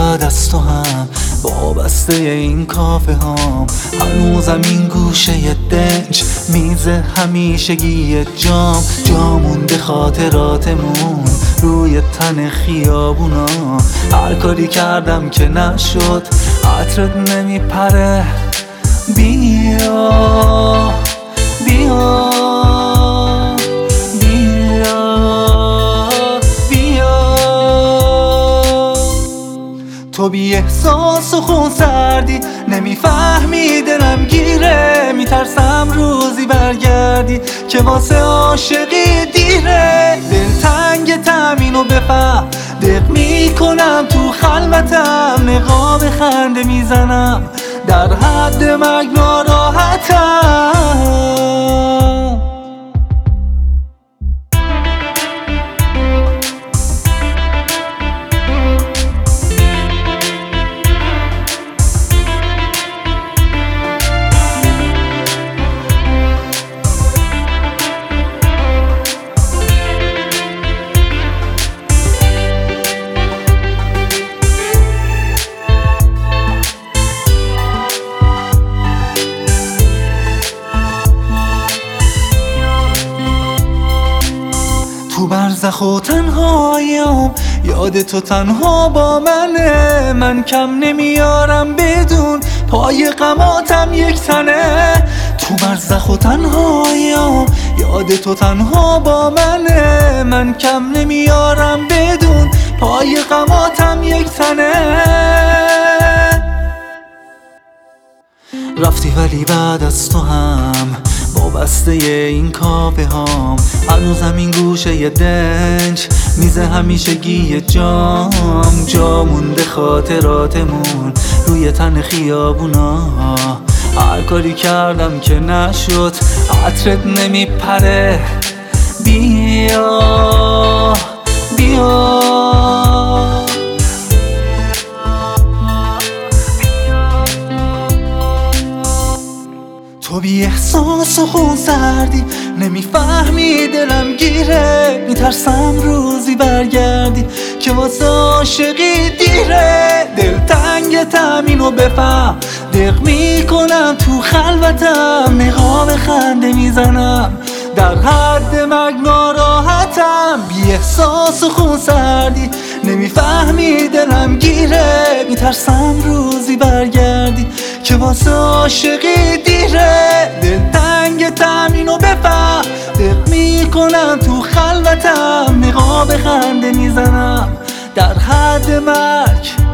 بعد از تو هم وابسته این کافه هام، هنوزم این گوشه دنج میز همیشگی جا مونده خاطراتمون روی تن خیابونا. هر کاری کردم که نشد، عطرت نمیپره. بیا بیا تو بی احساس و خون سردی، نمیفهمی دلم گیره. میترسم روزی برگردی که واسه عاشقی دیره. دلتنگ تامینو بفهم، دق میکنم تو خلوتم، نقاب خنده میزنم، در حد مرگ ناراحتم. تو برزخ و تنهایم یاد تو تنها با منه. من کم نمیارم بدون پای غماتم یک تنه. تو برزخ و تنهایم یاد تو تنها با منه. من کم نمیارم بدون پای غماتم یک تنه. رفتی ولی بعد از تو هم وابسته این کافه هام، هنوزم این گوشه دنج میز همیشگی جا مونده خاطراتمون روی تن خیابونا. هر کاری کردم که نشد، عطرت نمیپره. بیا بیا تو بی احساس و خون سردی، نمیفهمی دلم گیره. میترسم روزی برگردی که واسه عاشقی دیره. دلتنگ تامینو بفهم، دق میکنم تو خلوتم، نقاب خنده میزنم، در حد مرگ ناراحتم. بی احساس و خون سردی، نمیفهمی دلم گیره. میترسم روزی برگردی که واسه عاشقی دیره. دلتنگ تامینو بفهم، دق میکنم تو خلوتم، نقاب خنده میزنم، در حد مرگ